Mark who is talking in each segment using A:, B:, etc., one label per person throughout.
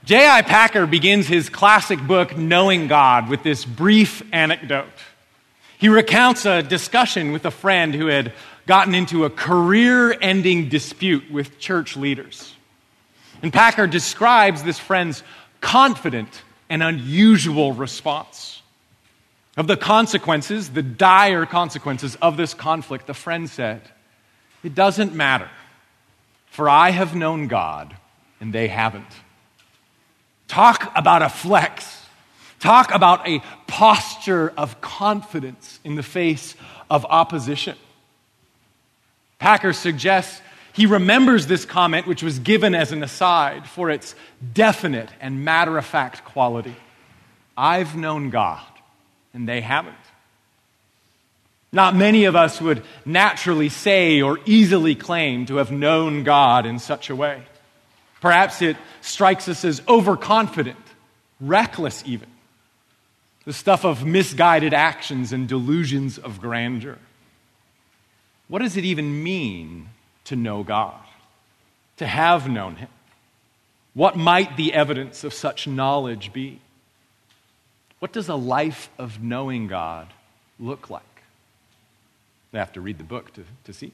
A: J.I. Packer begins his classic book, Knowing God, with this brief anecdote. He recounts a discussion with a friend who had gotten into a career-ending dispute with church leaders. And Packer describes this friend's confident and unusual response. Of the consequences, the dire consequences of this conflict, the friend said, "It doesn't matter, for I have known God, and they haven't." Talk about a flex. Talk about a posture of confidence in the face of opposition. Packer suggests he remembers this comment, which was given as an aside, for its definite and matter-of-fact quality. I've known God, and they haven't. Not many of us would naturally say or easily claim to have known God in such a way. Perhaps it strikes us as overconfident, reckless even, the stuff of misguided actions and delusions of grandeur. What does it even mean to know God, to have known Him? What might the evidence of such knowledge be? What does a life of knowing God look like? I have to read the book to see.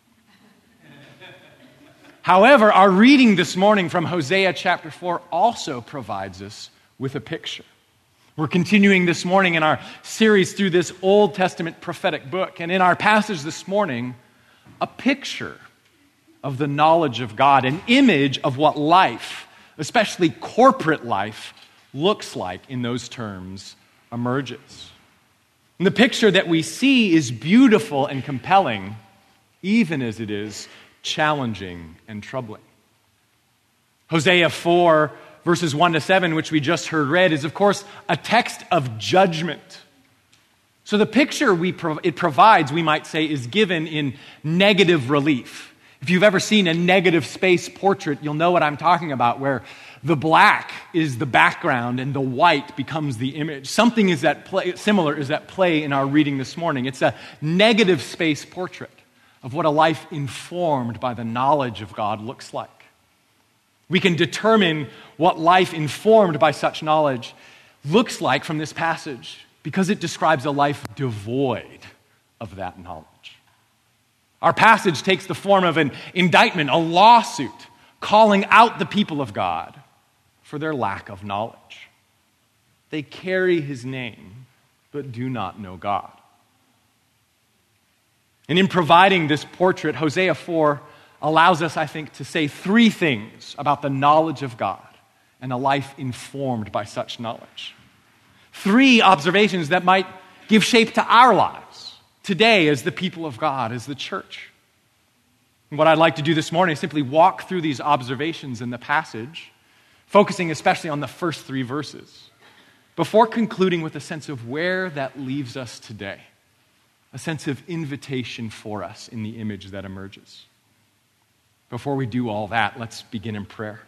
A: However, our reading this morning from Hosea chapter 4 also provides us with a picture. We're continuing this morning in our series through this Old Testament prophetic book. And in our passage this morning, a picture of the knowledge of God, an image of what life, especially corporate life, looks like in those terms emerges. And the picture that we see is beautiful and compelling, even as it is challenging and troubling. Hosea 4, verses 1 to 7, which we just heard read, is of course a text of judgment. So the picture it provides, we might say, is given in negative relief. If you've ever seen a negative space portrait, you'll know what I'm talking about, where the black is the background and the white becomes the image. Something similar is at play in our reading this morning. It's a negative space portrait of what a life informed by the knowledge of God looks like. We can determine what life informed by such knowledge looks like from this passage because it describes a life devoid of that knowledge. Our passage takes the form of an indictment, a lawsuit, calling out the people of God for their lack of knowledge. They carry His name, but do not know God. And in providing this portrait, Hosea 4 allows us, I think, to say three things about the knowledge of God and a life informed by such knowledge. Three observations that might give shape to our lives today as the people of God, as the church. And what I'd like to do this morning is simply walk through these observations in the passage, focusing especially on the first three verses, before concluding with a sense of where that leaves us today. A sense of invitation for us in the image that emerges. Before we do all that, let's begin in prayer.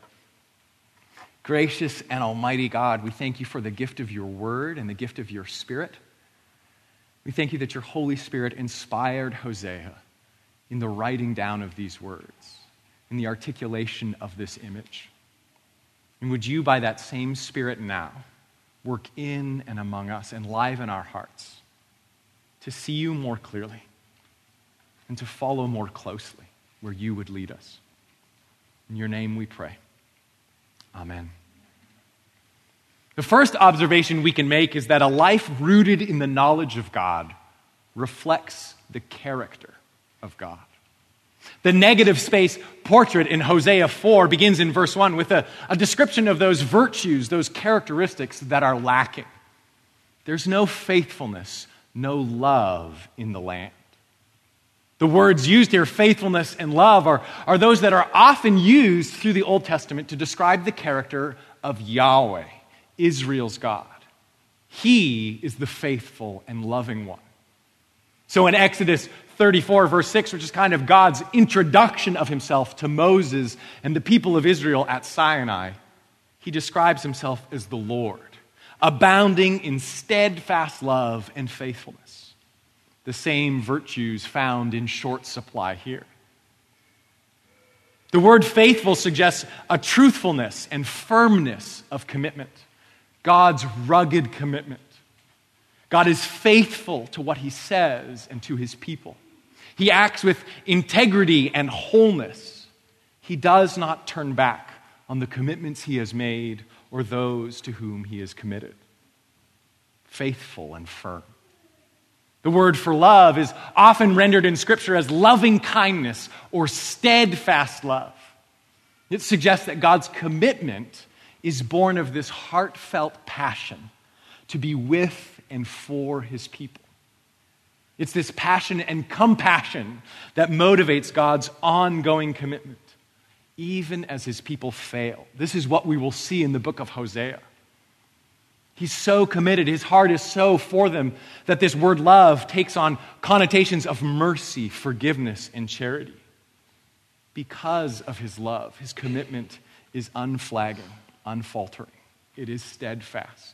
A: Gracious and almighty God, we thank you for the gift of your word and the gift of your Spirit. We thank you that your Holy Spirit inspired Hosea in the writing down of these words, in the articulation of this image. And would you, by that same Spirit now, work in and among us, enliven our hearts, to see you more clearly and to follow more closely where you would lead us. In your name we pray. Amen. The first observation we can make is that a life rooted in the knowledge of God reflects the character of God. The negative space portrait in Hosea 4 begins in verse 1 with a description of those virtues, those characteristics that are lacking. There's no faithfulness, no love in the land. The words used here, faithfulness and love, are those that are often used through the Old Testament to describe the character of Yahweh, Israel's God. He is the faithful and loving one. So in Exodus 34, verse 6, which is kind of God's introduction of himself to Moses and the people of Israel at Sinai, he describes himself as the Lord, abounding in steadfast love and faithfulness. The same virtues found in short supply here. The word faithful suggests a truthfulness and firmness of commitment. God's rugged commitment. God is faithful to what he says and to his people. He acts with integrity and wholeness. He does not turn back on the commitments he has made or those to whom he is committed. Faithful and firm. The word for love is often rendered in Scripture as loving kindness or steadfast love. It suggests that God's commitment is born of this heartfelt passion to be with and for his people. It's this passion and compassion that motivates God's ongoing commitment, even as his people fail. This is what we will see in the book of Hosea. He's so committed, his heart is so for them, that this word love takes on connotations of mercy, forgiveness, and charity. Because of his love, his commitment is unflagging, unfaltering. It is steadfast.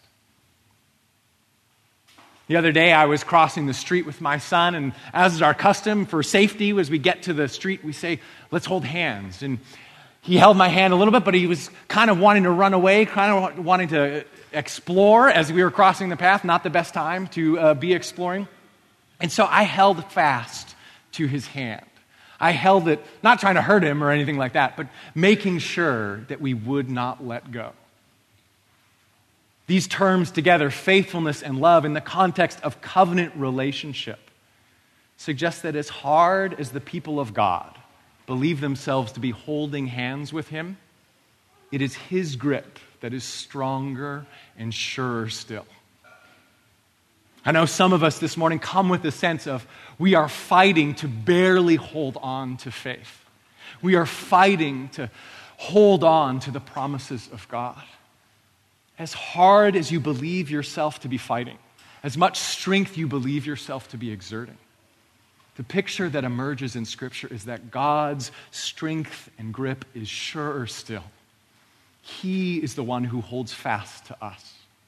A: The other day, I was crossing the street with my son, and as is our custom for safety, as we get to the street, we say, let's hold hands. And he held my hand a little bit, but he was kind of wanting to run away, kind of wanting to explore as we were crossing the path. Not the best time to be exploring. And so I held fast to his hand. I held it, not trying to hurt him or anything like that, but making sure that we would not let go. These terms together, faithfulness and love, in the context of covenant relationship, suggest that as hard as the people of God believe themselves to be holding hands with him, it is his grip that is stronger and surer still. I know some of us this morning come with the sense of we are fighting to barely hold on to faith. We are fighting to hold on to the promises of God. As hard as you believe yourself to be fighting, as much strength you believe yourself to be exerting, the picture that emerges in Scripture is that God's strength and grip is surer still. He is the one who holds fast to us.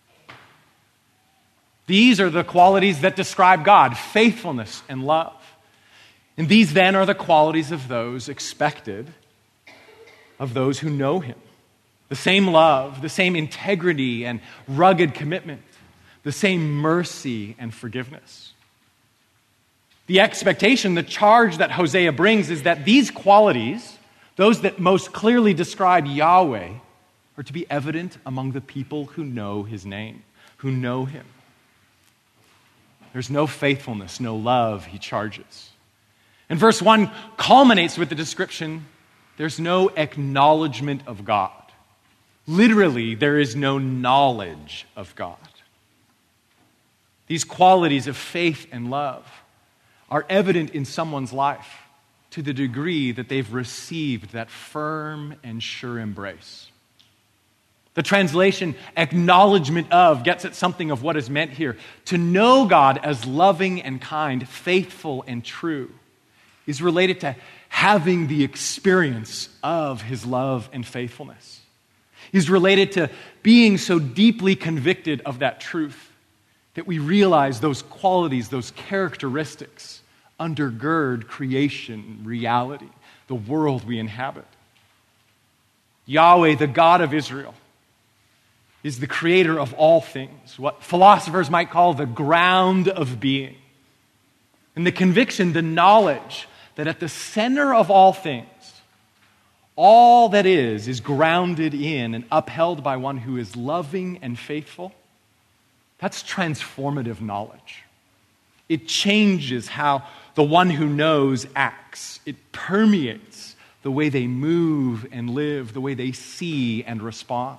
A: These are the qualities that describe God, faithfulness and love. And these then are the qualities of those expected of those who know him. The same love, the same integrity and rugged commitment, the same mercy and forgiveness. The expectation, the charge that Hosea brings is that these qualities, those that most clearly describe Yahweh, are to be evident among the people who know his name, who know him. There's no faithfulness, no love, he charges. And verse 1 culminates with the description, there's no acknowledgement of God. Literally, there is no knowledge of God. These qualities of faith and love are evident in someone's life to the degree that they've received that firm and sure embrace. The translation, acknowledgement of, gets at something of what is meant here. To know God as loving and kind, faithful and true, is related to having the experience of his love and faithfulness. Is related to being so deeply convicted of that truth that we realize those qualities, those characteristics undergird creation, reality, the world we inhabit. Yahweh, the God of Israel, is the creator of all things, what philosophers might call the ground of being. And the conviction, the knowledge that at the center of all things, all that is grounded in and upheld by one who is loving and faithful. That's transformative knowledge. It changes how the one who knows acts. It permeates the way they move and live, the way they see and respond.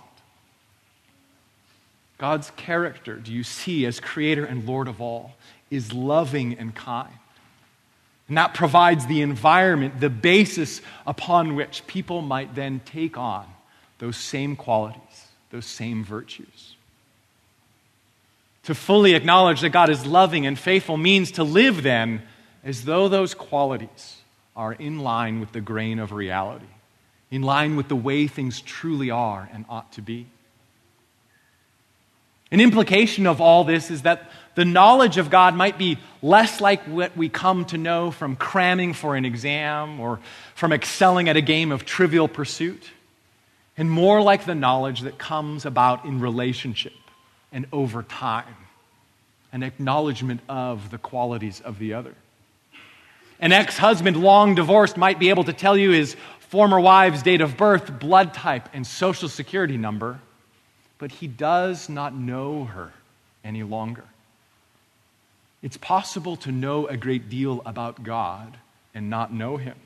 A: God's character, do you see, as creator and Lord of all, is loving and kind. And that provides the environment, the basis upon which people might then take on those same qualities, those same virtues. To fully acknowledge that God is loving and faithful means to live then as though those qualities are in line with the grain of reality, in line with the way things truly are and ought to be. An implication of all this is that the knowledge of God might be less like what we come to know from cramming for an exam or from excelling at a game of Trivial Pursuit, and more like the knowledge that comes about in relationship and over time, an acknowledgement of the qualities of the other. An ex-husband long divorced might be able to tell you his former wife's date of birth, blood type, and social security number, but he does not know her any longer. It's possible to know a great deal about God and not know him.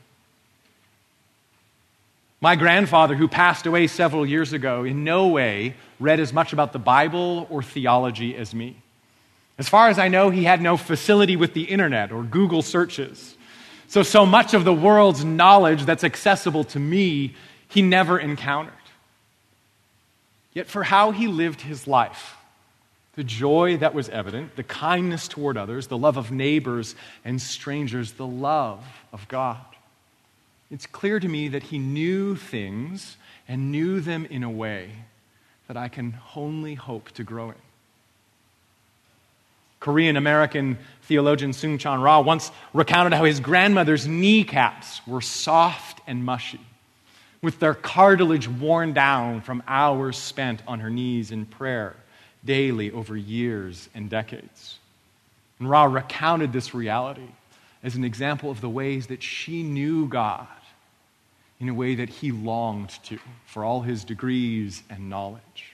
A: My grandfather, who passed away several years ago, in no way read as much about the Bible or theology as me. As far as I know, he had no facility with the internet or Google searches. So much of the world's knowledge that's accessible to me, he never encountered. Yet for how he lived his life, the joy that was evident, the kindness toward others, the love of neighbors and strangers, the love of God, it's clear to me that he knew things and knew them in a way that I can only hope to grow in. Korean-American theologian Soong-Chan Rah once recounted how his grandmother's kneecaps were soft and mushy, with their cartilage worn down from hours spent on her knees in prayer daily over years and decades. And Rah recounted this reality as an example of the ways that she knew God in a way that he longed to, for all his degrees and knowledge.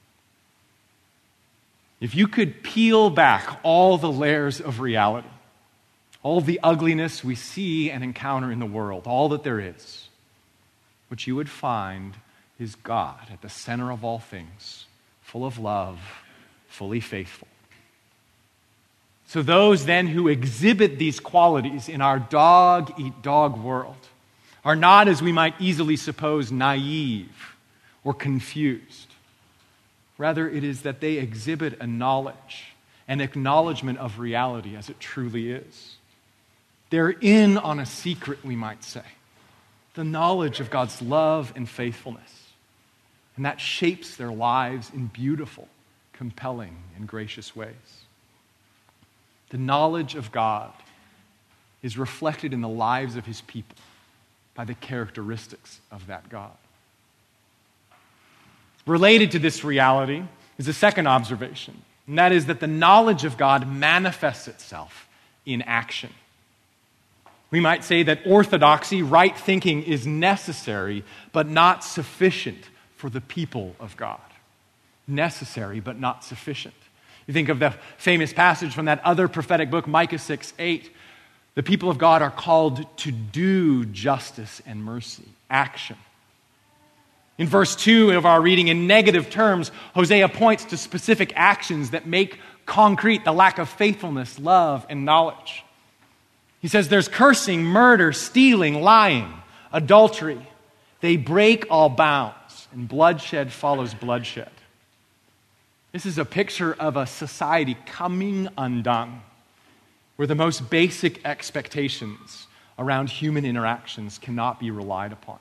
A: If you could peel back all the layers of reality, all the ugliness we see and encounter in the world, all that there is, what you would find is God at the center of all things, full of love, fully faithful. So those then who exhibit these qualities in our dog-eat-dog world are not, as we might easily suppose, naive or confused. Rather, it is that they exhibit a knowledge, an acknowledgement of reality as it truly is. They're in on a secret, we might say, the knowledge of God's love and faithfulness. And that shapes their lives in beautiful, compelling, and gracious ways. The knowledge of God is reflected in the lives of his people by the characteristics of that God. Related to this reality is a second observation, and that is that the knowledge of God manifests itself in action. We might say that orthodoxy, right thinking, is necessary but not sufficient for the people of God. Necessary but not sufficient. You think of the famous passage from that other prophetic book, Micah 6:8. The people of God are called to do justice and mercy, action. In verse 2 of our reading, in negative terms, Hosea points to specific actions that make concrete the lack of faithfulness, love, and knowledge. He says there's cursing, murder, stealing, lying, adultery. They break all bounds, and bloodshed follows bloodshed. This is a picture of a society coming undone, where the most basic expectations around human interactions cannot be relied upon.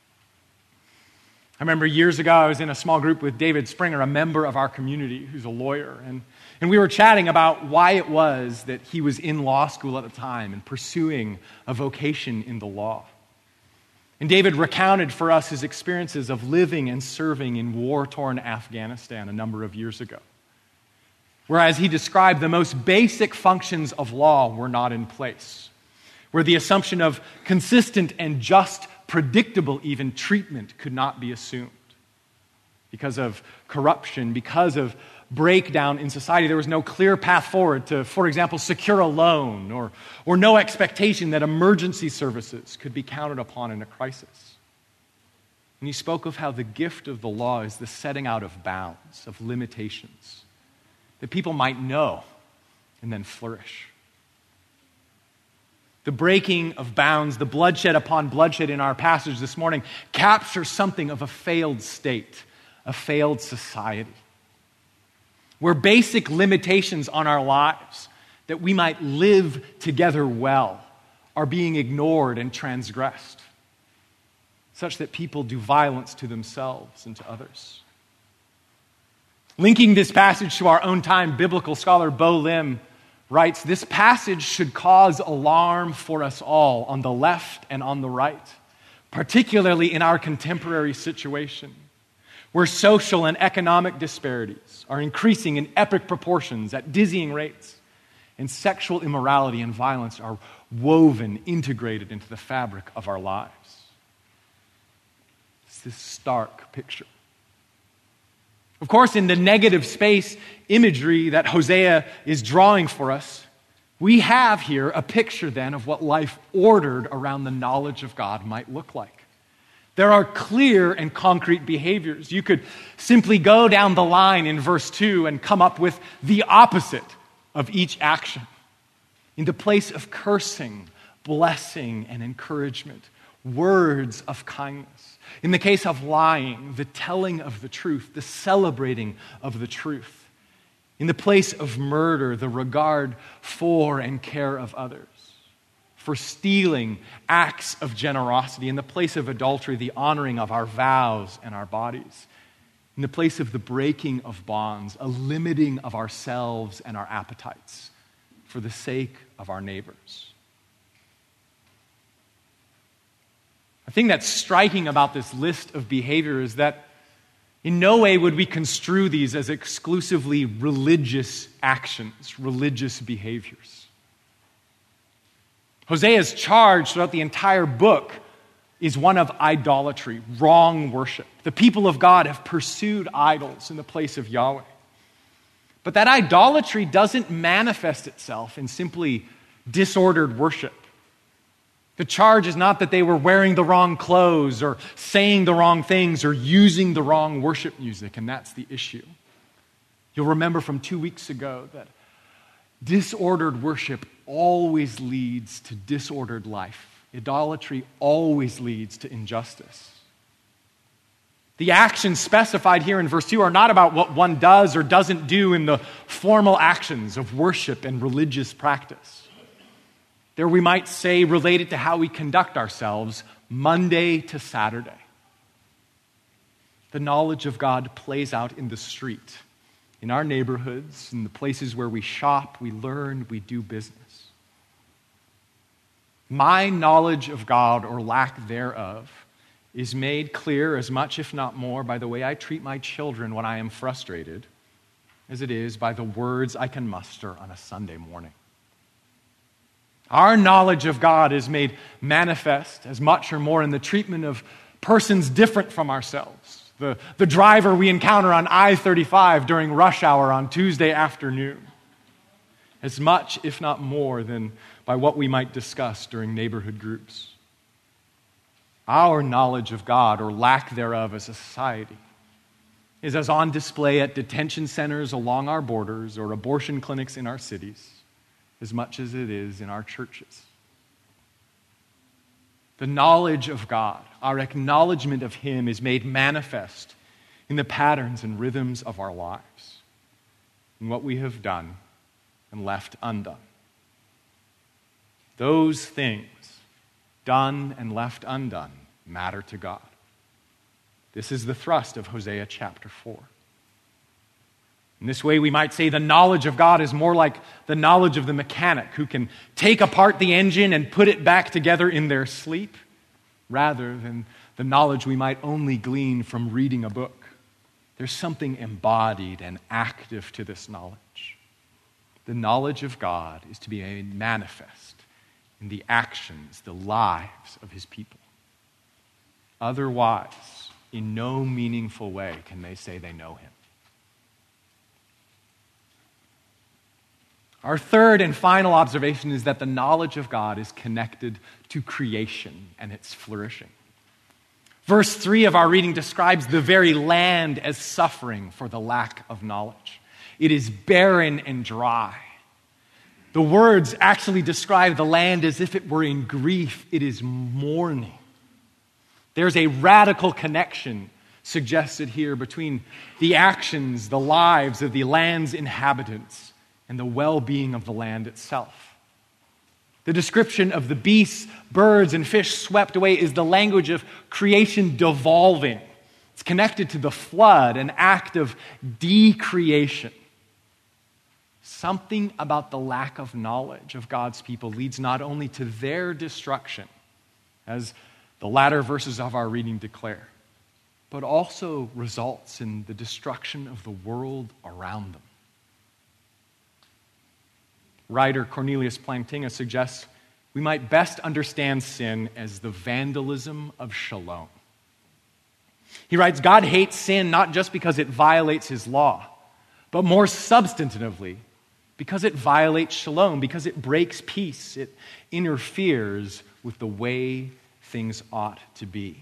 A: I remember years ago, I was in a small group with David Springer, a member of our community who's a lawyer, and we were chatting about why it was that he was in law school at the time and pursuing a vocation in the law. And David recounted for us his experiences of living and serving in war-torn Afghanistan a number of years ago. Whereas he described the most basic functions of law were not in place, where the assumption of consistent and just, predictable even, treatment could not be assumed. Because of corruption, because of breakdown in society, there was no clear path forward to, for example, secure a loan, or no expectation that emergency services could be counted upon in a crisis. And he spoke of how the gift of the law is the setting out of bounds, of limitations, that people might know and then flourish. The breaking of bounds, the bloodshed upon bloodshed in our passage this morning captures something of a failed state, a failed society, where basic limitations on our lives that we might live together well are being ignored and transgressed, such that people do violence to themselves and to others. Linking this passage to our own time, biblical scholar Bo Lim writes, "This passage should cause alarm for us all on the left and on the right, particularly in our contemporary situation, where social and economic disparities are increasing in epic proportions at dizzying rates, and sexual immorality and violence are woven, integrated into the fabric of our lives." It's this stark picture. Of course, in the negative space imagery that Hosea is drawing for us, we have here a picture then of what life ordered around the knowledge of God might look like. There are clear and concrete behaviors. You could simply go down the line in verse 2 and come up with the opposite of each action. In the place of cursing, blessing, and encouragement, words of kindness. In the case of lying, the telling of the truth, the celebrating of the truth. In the place of murder, the regard for and care of others. For stealing, acts of generosity. In the place of adultery, the honoring of our vows and our bodies. In the place of the breaking of bonds, a limiting of ourselves and our appetites for the sake of our neighbors. The thing that's striking about this list of behavior is that in no way would we construe these as exclusively religious actions, religious behaviors. Hosea's charge throughout the entire book is one of idolatry, wrong worship. The people of God have pursued idols in the place of Yahweh. But that idolatry doesn't manifest itself in simply disordered worship. The charge is not that they were wearing the wrong clothes or saying the wrong things or using the wrong worship music, and that's the issue. You'll remember from 2 weeks ago that disordered worship always leads to disordered life. Idolatry always leads to injustice. The actions specified here in verse 2 are not about what one does or doesn't do in the formal actions of worship and religious practice. They're, we might say, related to how we conduct ourselves Monday to Saturday. The knowledge of God plays out in the street, in our neighborhoods, in the places where we shop, we learn, we do business. My knowledge of God, or lack thereof, is made clear as much, if not more, by the way I treat my children when I am frustrated, as it is by the words I can muster on a Sunday morning. Our knowledge of God is made manifest as much or more in the treatment of persons different from ourselves. The driver we encounter on I-35 during rush hour on Tuesday afternoon. As much, if not more, than by what we might discuss during neighborhood groups. Our knowledge of God, or lack thereof as a society, is as on display at detention centers along our borders or abortion clinics in our cities, as much as it is in our churches. The knowledge of God, our acknowledgement of Him, is made manifest in the patterns and rhythms of our lives, in what we have done and left undone. Those things, done and left undone, matter to God. This is the thrust of Hosea chapter 4. In this way, we might say the knowledge of God is more like the knowledge of the mechanic who can take apart the engine and put it back together in their sleep, rather than the knowledge we might only glean from reading a book. There's something embodied and active to this knowledge. The knowledge of God is to be made manifest in the actions, the lives of His people. Otherwise, in no meaningful way can they say they know Him. Our third and final observation is that the knowledge of God is connected to creation and its flourishing. Verse 3 of our reading describes the very land as suffering for the lack of knowledge. It is barren and dry. The words actually describe the land as if it were in grief. It is mourning. There's a radical connection suggested here between the actions, the lives of the land's inhabitants and the well-being of the land itself. The description of the beasts, birds, and fish swept away is the language of creation devolving, It's connected to the flood, an act of decreation. Something about the lack of knowledge of God's people leads not only to their destruction, as the latter verses of our reading declare, but also results in the destruction of the world around them. Writer Cornelius Plantinga suggests we might best understand sin as the vandalism of shalom. He writes, God hates sin not just because it violates his law, but more substantively, because it violates shalom, because it breaks peace, it interferes with the way things ought to be.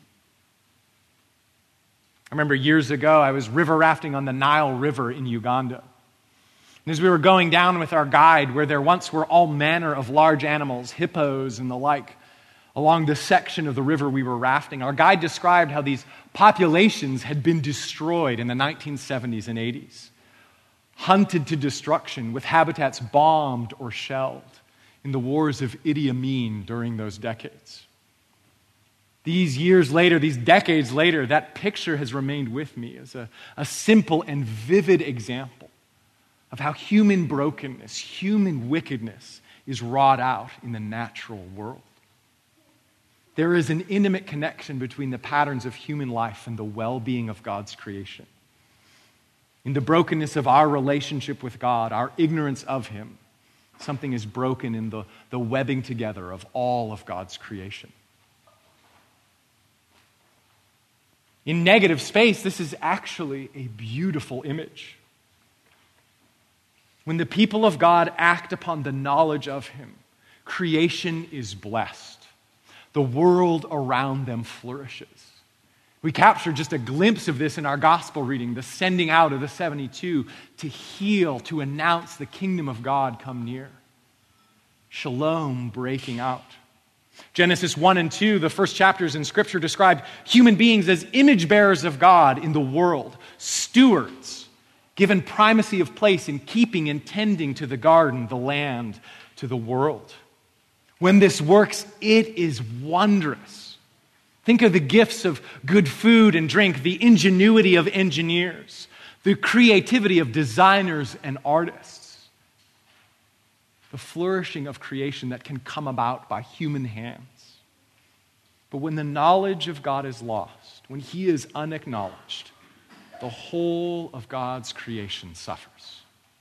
A: I remember years ago, I was river rafting on the Nile River in Uganda. And as we were going down with our guide, where there once were all manner of large animals, hippos and the like, along this section of the river we were rafting, our guide described how these populations had been destroyed in the 1970s and 80s, hunted to destruction with habitats bombed or shelled in the wars of Idi Amin during those decades. These years later, these decades later, that picture has remained with me as a simple and vivid example of how human brokenness, human wickedness is wrought out in the natural world. There is an intimate connection between the patterns of human life and the well-being of God's creation. In the brokenness of our relationship with God, our ignorance of him, something is broken in the webbing together of all of God's creation. In negative space, this is actually a beautiful image. When the people of God act upon the knowledge of him, creation is blessed. The world around them flourishes. We capture just a glimpse of this in our gospel reading, the sending out of the 72 to heal, to announce the kingdom of God come near. Shalom breaking out. Genesis 1 and 2, the first chapters in Scripture, describe human beings as image bearers of God in the world, stewards, given primacy of place in keeping and tending to the garden, the land, to the world. When this works, it is wondrous. Think of the gifts of good food and drink, the ingenuity of engineers, the creativity of designers and artists, the flourishing of creation that can come about by human hands. But when the knowledge of God is lost, when he is unacknowledged, the whole of God's creation suffers.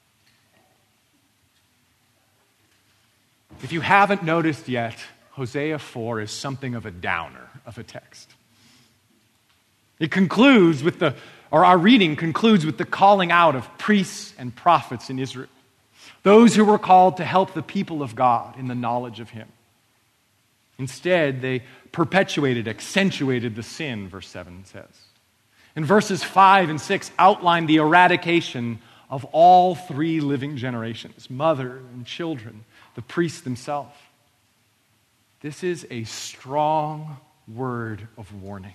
A: If you haven't noticed yet, Hosea 4 is something of a downer of a text. It concludes with our reading concludes with the calling out of priests and prophets in Israel, those who were called to help the people of God in the knowledge of him. Instead, they perpetuated, accentuated the sin, verse 7 says. And verses 5 and 6 outline the eradication of all three living generations, mother and children, the priests themselves. This is a strong word of warning.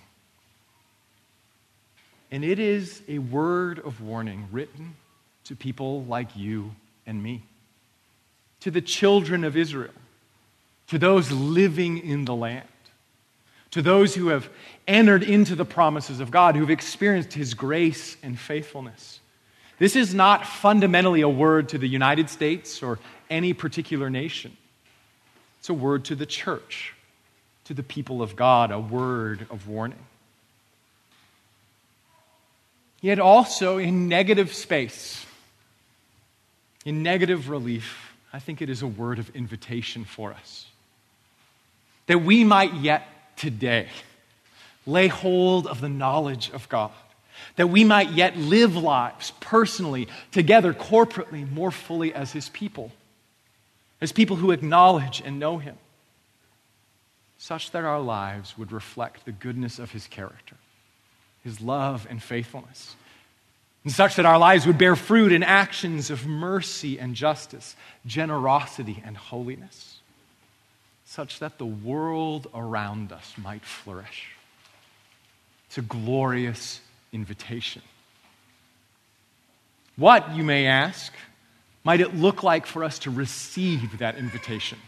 A: And it is a word of warning written to people like you and me, to the children of Israel, to those living in the land, to those who have entered into the promises of God, who have experienced his grace and faithfulness. This is not fundamentally a word to the United States or any particular nation. It's a word to the church, to the people of God, a word of warning. Yet also in negative space, in negative relief, I think it is a word of invitation for us. That we might yet today lay hold of the knowledge of God. That we might yet live lives personally, together, corporately, more fully as his people. As people who acknowledge and know him. Such that our lives would reflect the goodness of his character, his love and faithfulness. And such that our lives would bear fruit in actions of mercy and justice, generosity and holiness. Such that the world around us might flourish. It's a glorious invitation. What, you may ask, might it look like for us to receive that invitation?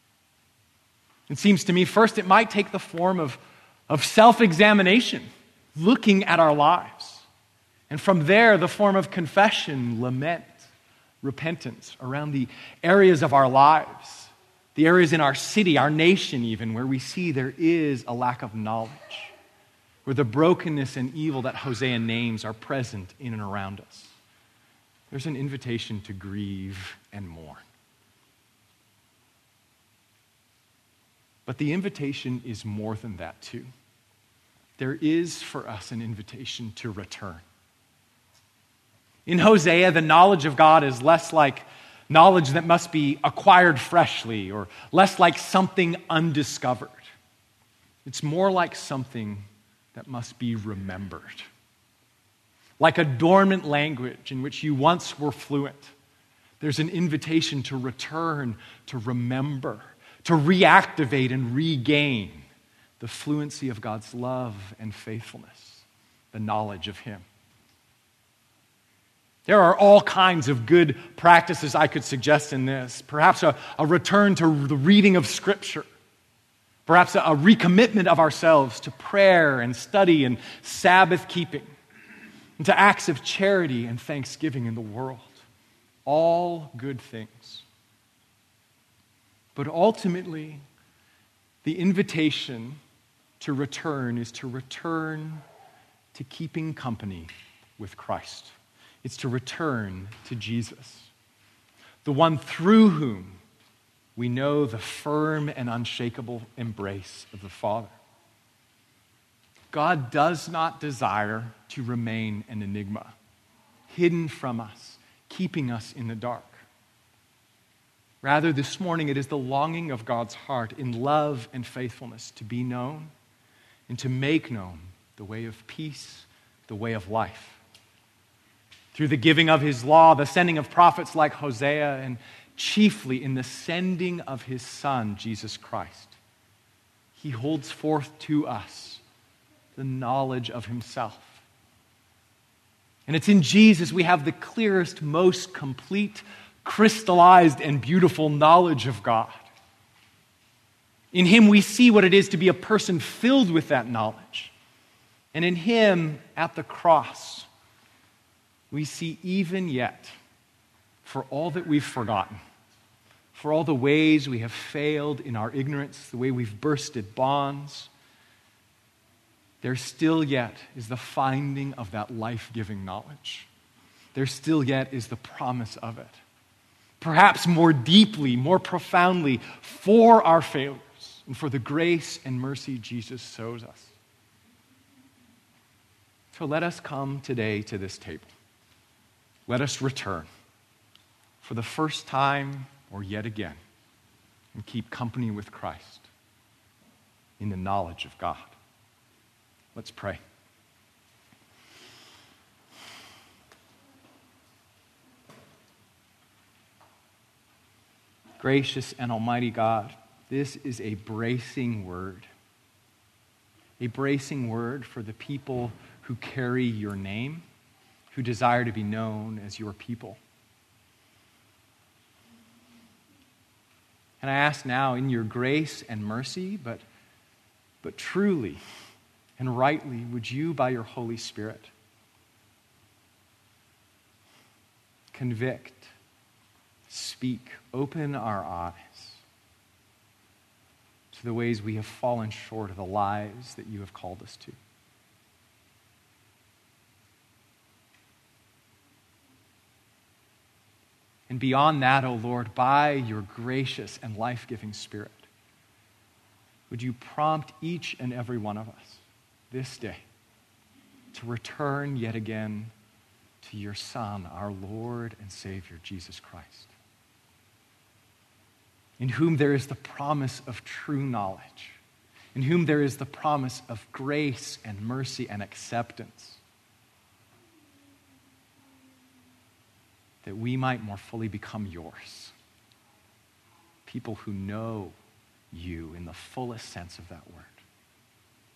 A: It seems to me, first, it might take the form of self-examination. looking at our lives. And from there, the form of confession, lament, repentance around the areas of our lives, the areas in our city, our nation even, where we see there is a lack of knowledge, where the brokenness and evil that Hosea names are present in and around us. There's an invitation to grieve and mourn. But the invitation is more than that too. There is for us an invitation to return. In Hosea, the knowledge of God is less like knowledge that must be acquired freshly or less like something undiscovered. It's more like something that must be remembered. Like a dormant language in which you once were fluent, there's an invitation to return, to remember, to reactivate and regain the fluency of God's love and faithfulness, the knowledge of Him. There are all kinds of good practices I could suggest in this. Perhaps a return to the reading of Scripture. Perhaps a recommitment of ourselves to prayer and study and Sabbath keeping, and to acts of charity and thanksgiving in the world. All good things. But ultimately, the invitation to return is to return to keeping company with Christ. It's to return to Jesus, the one through whom we know the firm and unshakable embrace of the Father. God does not desire to remain an enigma, hidden from us, keeping us in the dark. Rather, this morning, it is the longing of God's heart in love and faithfulness to be known and to make known the way of peace, the way of life. Through the giving of His law, the sending of prophets like Hosea, and chiefly in the sending of His Son, Jesus Christ, He holds forth to us the knowledge of Himself. And it's in Jesus we have the clearest, most complete, crystallized, and beautiful knowledge of God. In Him we see what it is to be a person filled with that knowledge. And in Him, at the cross, we see even yet, for all that we've forgotten, for all the ways we have failed in our ignorance, the way we've bursted bonds, there still yet is the finding of that life-giving knowledge. There still yet is the promise of it. Perhaps more deeply, more profoundly, for our failures and for the grace and mercy Jesus shows us. So let us come today to this table. Let us return for the first time or yet again and keep company with Christ in the knowledge of God. Let's pray. Gracious and almighty God, this is a bracing word. A bracing word for the people who carry your name, who desire to be known as your people. And I ask now in your grace and mercy, but truly and rightly, would you, by your Holy Spirit, convict, speak, open our eyes to the ways we have fallen short of the lives that you have called us to. And beyond that, O Lord, by your gracious and life-giving Spirit, would you prompt each and every one of us this day to return yet again to your Son, our Lord and Savior, Jesus Christ, in whom there is the promise of true knowledge, in whom there is the promise of grace and mercy and acceptance, that we might more fully become yours, people who know you in the fullest sense of that word.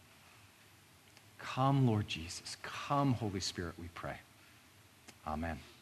A: Come, Lord Jesus. Come, Holy Spirit, we pray. Amen.